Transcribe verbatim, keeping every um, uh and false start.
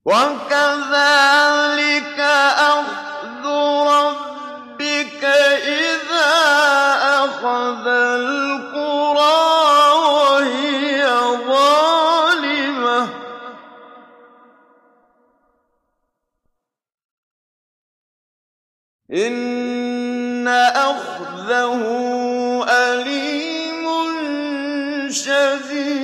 وَكَذَٰلِكَ أَخْذُ رَبِّكَ إِذَا أَخَذَ الْقُرَىٰ وَهِيَ ظَالِمَةٌ ۚ إِنَّ أَخْذَهُ أَلِيمٌ شَدِيدٌ.